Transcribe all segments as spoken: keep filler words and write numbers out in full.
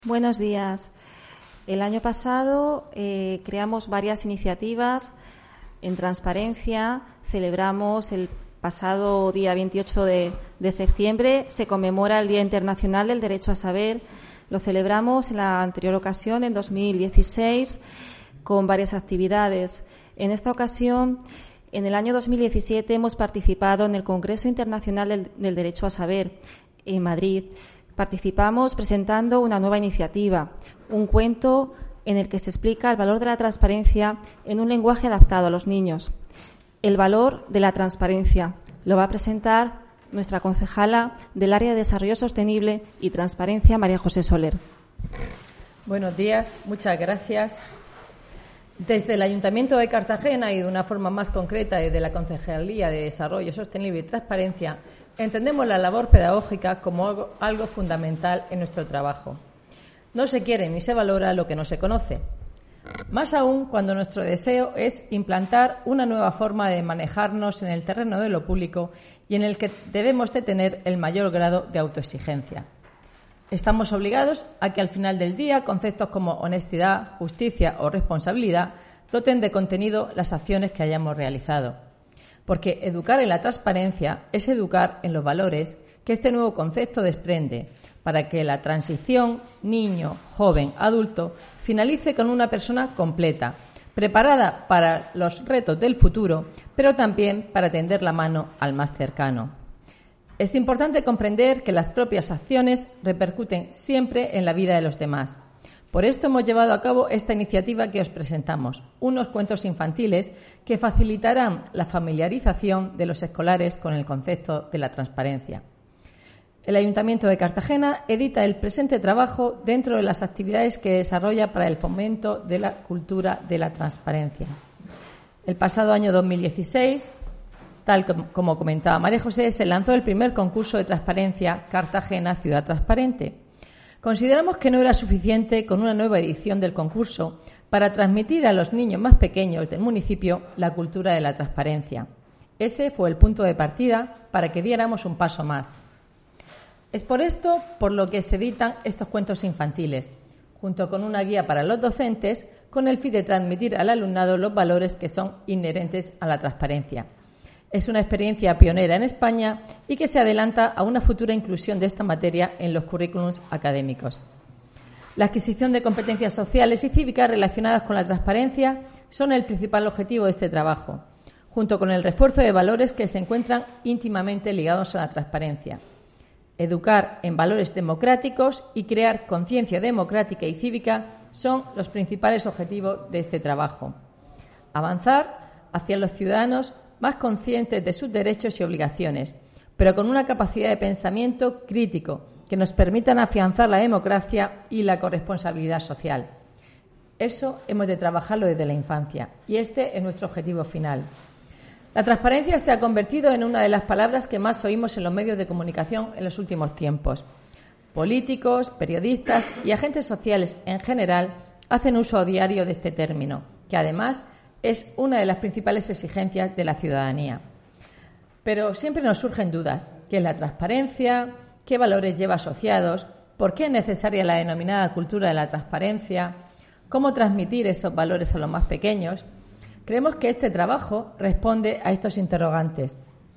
Buenos días. El año pasado eh, creamos varias iniciativas en transparencia. Celebramos el pasado día veintiocho de, de septiembre, se conmemora el Día Internacional del Derecho a Saber. Lo celebramos en la anterior ocasión, en dos mil dieciséis, con varias actividades. En esta ocasión, en el año dos mil diecisiete, hemos participado en el Congreso Internacional del, del Derecho a Saber en Madrid. Participamos presentando una nueva iniciativa, un cuento en el que se explica el valor de la transparencia en un lenguaje adaptado a los niños. El valor de la transparencia lo va a presentar nuestra concejala del Área de Desarrollo Sostenible y Transparencia, María José Soler. Buenos días, muchas gracias. Desde el Ayuntamiento de Cartagena y de una forma más concreta desde la Concejalía de Desarrollo Sostenible y Transparencia, entendemos la labor pedagógica como algo, algo fundamental en nuestro trabajo. No se quiere ni se valora lo que no se conoce. Más aún cuando nuestro deseo es implantar una nueva forma de manejarnos en el terreno de lo público y en el que debemos de tener el mayor grado de autoexigencia. Estamos obligados a que al final del día conceptos como honestidad, justicia o responsabilidad doten de contenido las acciones que hayamos realizado. Porque educar en la transparencia es educar en los valores que este nuevo concepto desprende para que la transición niño, joven, adulto finalice con una persona completa, preparada para los retos del futuro, pero también para tender la mano al más cercano. Es importante comprender que las propias acciones repercuten siempre en la vida de los demás. Por esto hemos llevado a cabo esta iniciativa que os presentamos, unos cuentos infantiles que facilitarán la familiarización de los escolares con el concepto de la transparencia. El Ayuntamiento de Cartagena edita el presente trabajo dentro de las actividades que desarrolla para el fomento de la cultura de la transparencia. El pasado año dos mil dieciséis, tal como comentaba María José, se lanzó el primer concurso de transparencia Cartagena Ciudad Transparente. Consideramos que no era suficiente con una nueva edición del concurso para transmitir a los niños más pequeños del municipio la cultura de la transparencia. Ese fue el punto de partida para que diéramos un paso más. Es por esto por lo que se editan estos cuentos infantiles, junto con una guía para los docentes, con el fin de transmitir al alumnado los valores que son inherentes a la transparencia. Es una experiencia pionera en España y que se adelanta a una futura inclusión de esta materia en los currículums académicos. La adquisición de competencias sociales y cívicas relacionadas con la transparencia son el principal objetivo de este trabajo, junto con el refuerzo de valores que se encuentran íntimamente ligados a la transparencia. Educar en valores democráticos y crear conciencia democrática y cívica son los principales objetivos de este trabajo. Avanzar hacia los ciudadanos más conscientes de sus derechos y obligaciones, pero con una capacidad de pensamiento crítico que nos permitan afianzar la democracia y la corresponsabilidad social. Eso hemos de trabajarlo desde la infancia y este es nuestro objetivo final. La transparencia se ha convertido en una de las palabras que más oímos en los medios de comunicación en los últimos tiempos. Políticos, periodistas y agentes sociales en general hacen uso a diario de este término, que además es una de las principales exigencias de la ciudadanía. Pero siempre nos surgen dudas. ¿Qué es la transparencia? ¿Qué valores lleva asociados? ¿Por qué es necesaria la denominada cultura de la transparencia? ¿Cómo transmitir esos valores a los más pequeños? Creemos que este trabajo responde a estos interrogantes.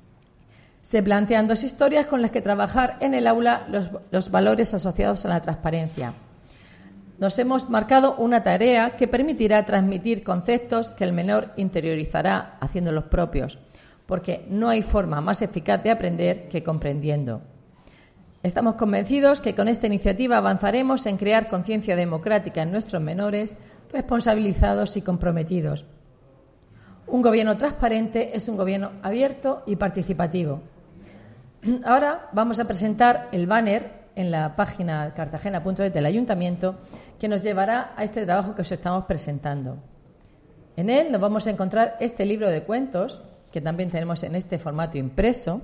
Se plantean dos historias con las que trabajar en el aula los, los valores asociados a la transparencia. Nos hemos marcado una tarea que permitirá transmitir conceptos que el menor interiorizará haciéndolos propios, porque no hay forma más eficaz de aprender que comprendiendo. Estamos convencidos que con esta iniciativa avanzaremos en crear conciencia democrática en nuestros menores, responsabilizados y comprometidos. Un gobierno transparente es un gobierno abierto y participativo. Ahora vamos a presentar el banner en la página cartagena punto es del Ayuntamiento que nos llevará a este trabajo que os estamos presentando. En él nos vamos a encontrar este libro de cuentos, que también tenemos en este formato impreso,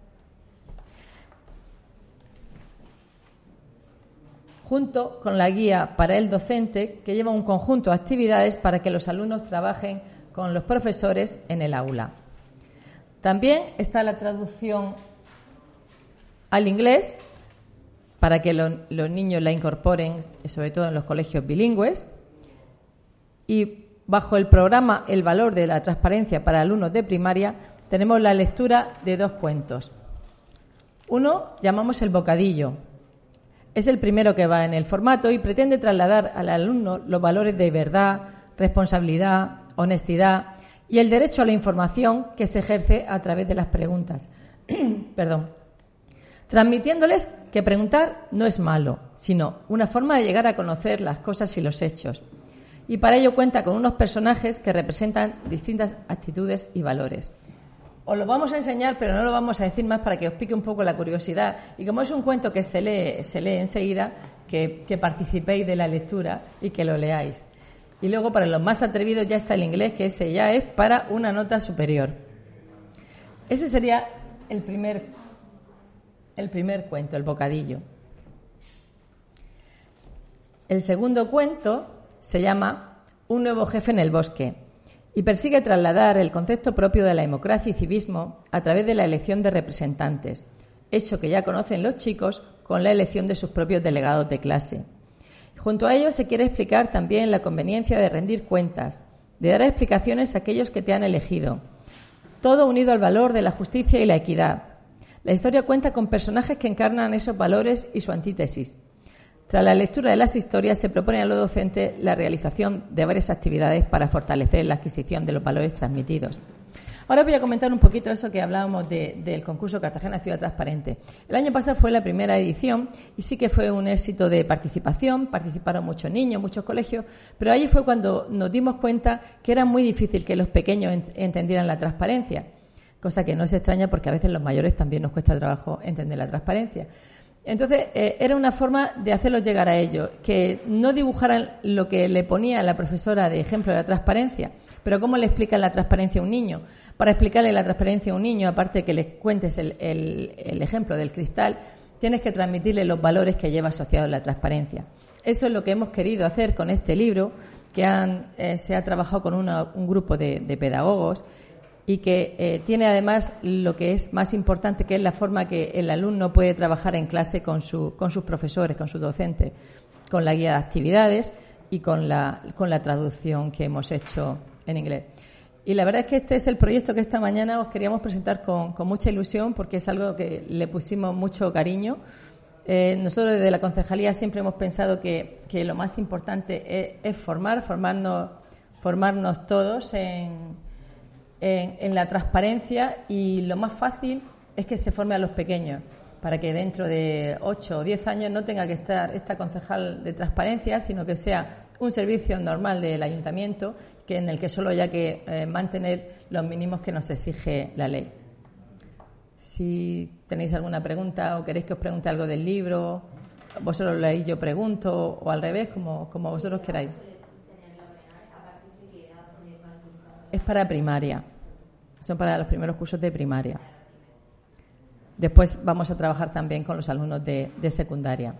junto con la guía para el docente, que lleva un conjunto de actividades para que los alumnos trabajen con los profesores en el aula. También está la traducción al inglés para que lo, los niños la incorporen, sobre todo en los colegios bilingües. Y bajo el programa El valor de la transparencia para alumnos de primaria tenemos la lectura de dos cuentos. Uno llamamos El bocadillo. Es el primero que va en el formato y pretende trasladar al alumno los valores de verdad, responsabilidad, honestidad y el derecho a la información que se ejerce a través de las preguntas. Perdón. Transmitiéndoles que preguntar no es malo, sino una forma de llegar a conocer las cosas y los hechos. Y para ello cuenta con unos personajes que representan distintas actitudes y valores. Os lo vamos a enseñar, pero no lo vamos a decir más para que os pique un poco la curiosidad. Y como es un cuento que se lee, se lee enseguida, que, que participéis de la lectura y que lo leáis. Y luego, para los más atrevidos, ya está el inglés, que ese ya es para una nota superior. Ese sería el primer, el primer cuento, El bocadillo. El segundo cuento se llama Un nuevo jefe en el bosque y persigue trasladar el concepto propio de la democracia y civismo a través de la elección de representantes, hecho que ya conocen los chicos con la elección de sus propios delegados de clase. Junto a ello se quiere explicar también la conveniencia de rendir cuentas, de dar explicaciones a aquellos que te han elegido, todo unido al valor de la justicia y la equidad. La historia cuenta con personajes que encarnan esos valores y su antítesis. Tras la lectura de las historias, se propone a los docentes la realización de varias actividades para fortalecer la adquisición de los valores transmitidos. Ahora voy a comentar un poquito eso que hablábamos de, del concurso Cartagena Ciudad Transparente. El año pasado fue la primera edición y sí que fue un éxito de participación, participaron muchos niños, muchos colegios, pero ahí fue cuando nos dimos cuenta que era muy difícil que los pequeños ent- entendieran la transparencia, cosa que no se extraña porque a veces los mayores también nos cuesta trabajo entender la transparencia. Entonces, eh, era una forma de hacerlos llegar a ellos, que no dibujaran lo que le ponía la profesora de ejemplo de la transparencia, pero cómo le explican la transparencia a un niño. Para explicarle la transparencia a un niño, aparte de que le cuentes el, el, el ejemplo del cristal, tienes que transmitirle los valores que lleva asociados la transparencia. Eso es lo que hemos querido hacer con este libro, que han, eh, se ha trabajado con una, un grupo de, de pedagogos, y que eh, tiene además lo que es más importante, que es la forma que el alumno puede trabajar en clase con, su, con sus profesores, con sus docentes, con la guía de actividades y con la, con la traducción que hemos hecho en inglés. Y la verdad es que este es el proyecto que esta mañana os queríamos presentar con, con mucha ilusión, porque es algo que le pusimos mucho cariño. Eh, nosotros desde la concejalía siempre hemos pensado que, que lo más importante es, es formar, formarnos, formarnos todos en En, en la transparencia, y lo más fácil es que se forme a los pequeños para que dentro de ocho o diez años no tenga que estar esta concejal de transparencia, sino que sea un servicio normal del ayuntamiento, que en el que solo haya que eh, mantener los mínimos que nos exige la ley. Si tenéis alguna pregunta o queréis que os pregunte algo del libro, vosotros lo leéis, yo pregunto, o al revés, como, como vosotros queráis. Es para primaria. Son para los primeros cursos de primaria. Después vamos a trabajar también con los alumnos de, de secundaria.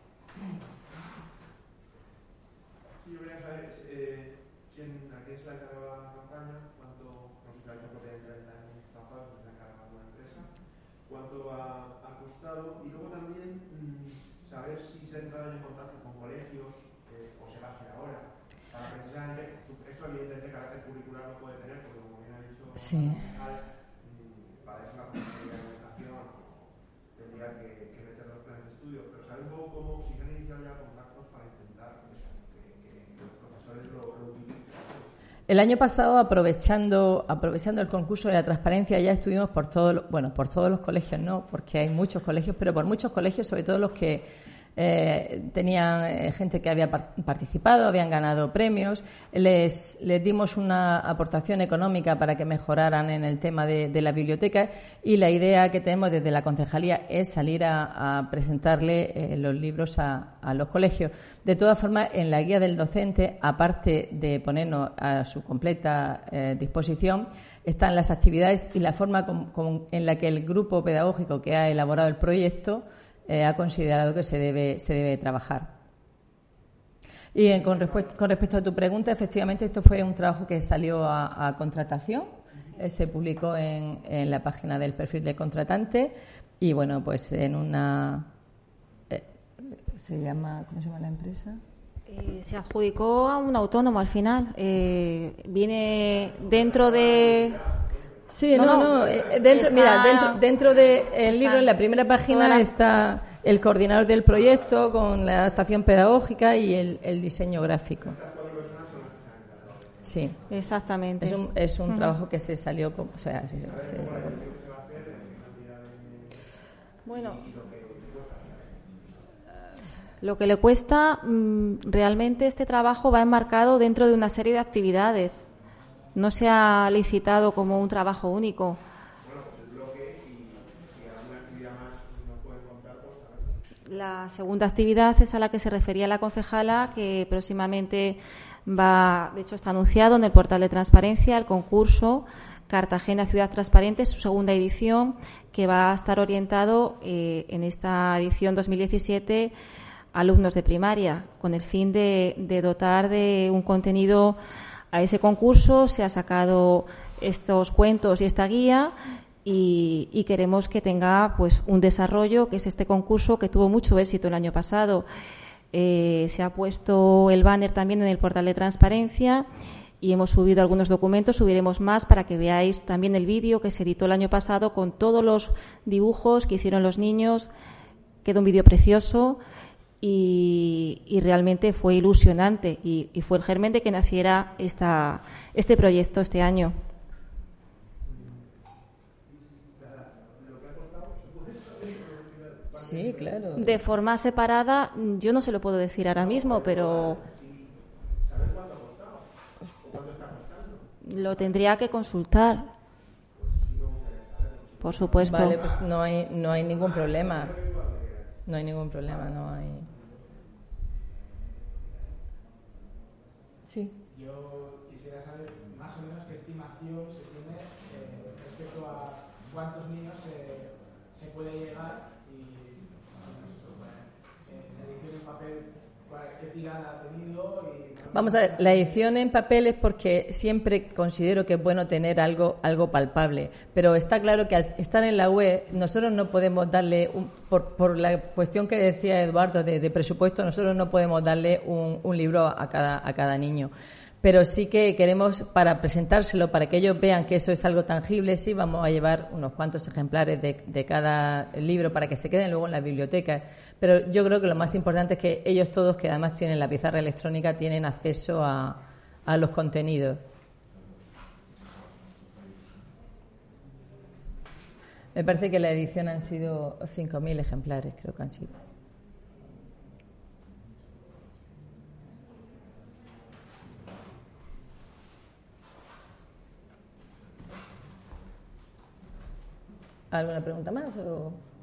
Yo quería saber, eh, ¿quién, ¿a qué es la encargada la campaña? ¿Cuánto, no sé si hay que treinta años trabajados, se encarga una empresa? ¿Cuánto ha, ha costado? Y luego también mmm, saber si se ha entrado en contacto con colegios, eh, o se va a hacer ahora, para precisamente, esto evidentemente carácter curricular no puede tener, porque como bien ha dicho, sí. Para eso la Consejería de Educación tendría que, que meter los planes de estudio, pero saber un poco cómo, si se han iniciado ya contactos para intentar eso, que, que, que los profesores lo, lo utilicen. El año pasado, aprovechando aprovechando el concurso de la transparencia, ya estuvimos por todos, bueno, por todos los colegios, no, porque hay muchos colegios, pero por muchos colegios, sobre todo los que Eh, tenían eh, gente que había par- participado, habían ganado premios, les, les dimos una aportación económica para que mejoraran en el tema de, de la biblioteca, y la idea que tenemos desde la concejalía es salir a, a presentarle eh, los libros a, a los colegios. De todas formas, en la guía del docente, aparte de ponernos a su completa eh, disposición, están las actividades y la forma con, con, en la que el grupo pedagógico que ha elaborado el proyecto Eh, ha considerado que se debe se debe trabajar. Y eh, con, respuesta, con respecto a tu pregunta, efectivamente esto fue un trabajo que salió a, a contratación, eh, se publicó en, en la página del perfil del contratante, y bueno, pues en una eh, Se llama, ¿cómo se llama la empresa? Eh, se adjudicó a un autónomo al final. Eh, viene dentro de... Sí, no, no, no eh, dentro, está, mira, dentro, dentro del de libro, en la primera página, las... está el coordinador del proyecto con la adaptación pedagógica y el, el diseño gráfico. Sí. Exactamente. Es un, es un uh-huh. trabajo que se salió, con, o sea, se, se, se Bueno, lo que le cuesta, realmente este trabajo va enmarcado dentro de una serie de actividades. No se ha licitado como un trabajo único. La segunda actividad es a la que se refería la concejala, que próximamente va, de hecho está anunciado en el portal de transparencia, el concurso Cartagena Ciudad Transparente, su segunda edición, que va a estar orientado eh, en esta edición dos mil diecisiete a alumnos de primaria, con el fin de, de dotar de un contenido a ese concurso. Se ha sacado estos cuentos y esta guía y, y queremos que tenga pues un desarrollo, que es este concurso que tuvo mucho éxito el año pasado. Eh, se ha puesto el banner también en el portal de transparencia y hemos subido algunos documentos, subiremos más para que veáis también el vídeo que se editó el año pasado con todos los dibujos que hicieron los niños. Queda un vídeo precioso y, y realmente fue ilusionante y, y fue el germen de que naciera esta, este proyecto este año. Sí, claro. De forma separada, yo no se lo puedo decir ahora mismo, pero lo tendría que consultar. Por supuesto. Vale, pues no hay, no hay ningún problema. No hay ningún problema, no hay. Sí. Yo quisiera saber más o menos qué estimación se tiene eh, respecto a cuántos niños se, se puede llegar y más o menos eso, bueno, eh, la edición en papel, qué tirada ha tenido. Y, Vamos a ver, la edición en papel es porque siempre considero que es bueno tener algo, algo palpable, pero está claro que al estar en la web nosotros no podemos darle, un, por, por la cuestión que decía Eduardo de, de presupuesto, nosotros no podemos darle un, un libro a cada, a cada niño. Pero sí que queremos, para presentárselo, para que ellos vean que eso es algo tangible, sí vamos a llevar unos cuantos ejemplares de, de cada libro para que se queden luego en las bibliotecas. Pero yo creo que lo más importante es que ellos todos, que además tienen la pizarra electrónica, tienen acceso a, a los contenidos. Me parece que la edición han sido cinco mil ejemplares, creo que han sido. ¿Alguna pregunta más? O...